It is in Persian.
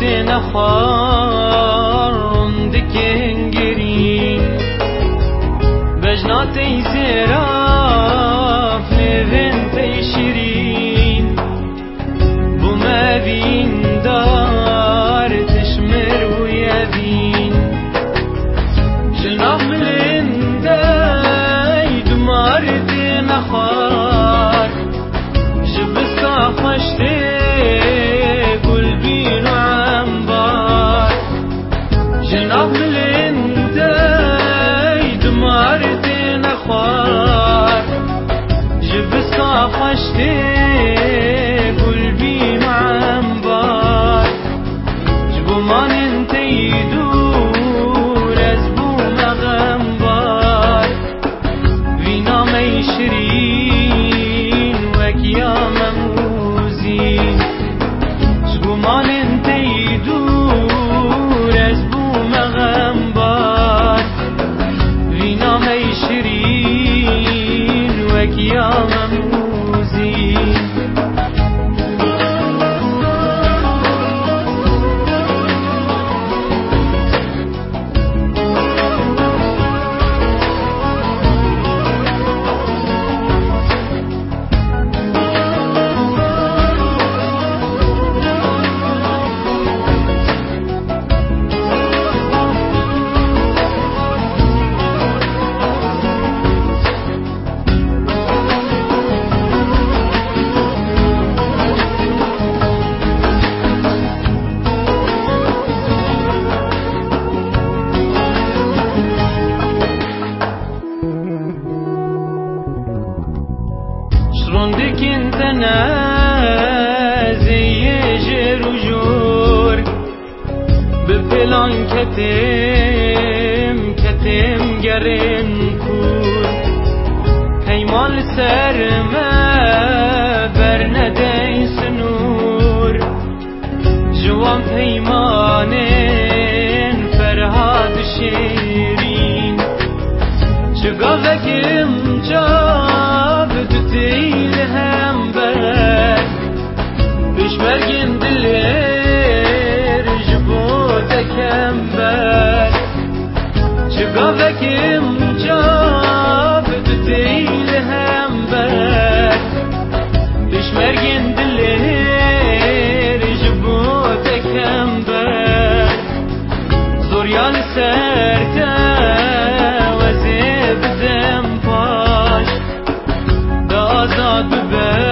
نخوار دکن گرین بجنات زراف نوین تشرین بوما بین دار تشمر و یبین جناح ملنده دمارت نخوار جبستا خوشته قلبين وعنبار جناح ملنده دمارت نخوار جبستا خوشته قلبين وعنبار جبو ما ننتي دور ازبو مغنبار وينا ميشرين وكيا مموزين جبومان انتي دور ازبو مغنبار وينا ميشرين وكيا مموزين شرندك انت نازي جر وجور ببلان كتم قرن كور كيمان سر ما برندي سنور جوان پیمانن فرهاد شیرین شقافك امجاب تتيل هم بر بشمرگن دلير جبوتك هم بر شقافك امجاب تتيل هم بر بشمرگن دلير جبوتك هم بر زوريان سرتا وزيب دم باش دازاد بر